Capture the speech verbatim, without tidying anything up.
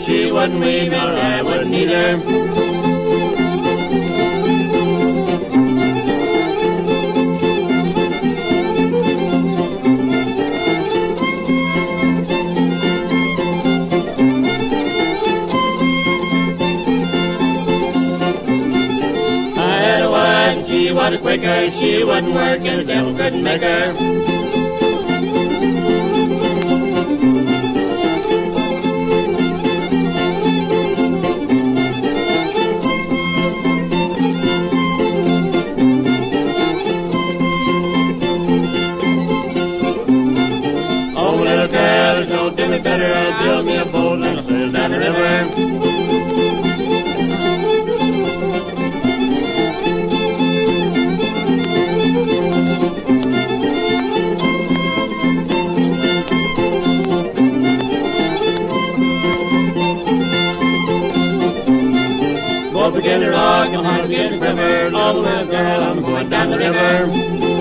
she wouldn't weave, nor I wouldn't either. She was quicker, she wouldn't work, and the devil couldn't make her. Oh, little girl, don't do me better, I'll build me a boat and I'll sail down the river. Begin to rock, I'm gonna get the river. Long little girl, I'm going down the river.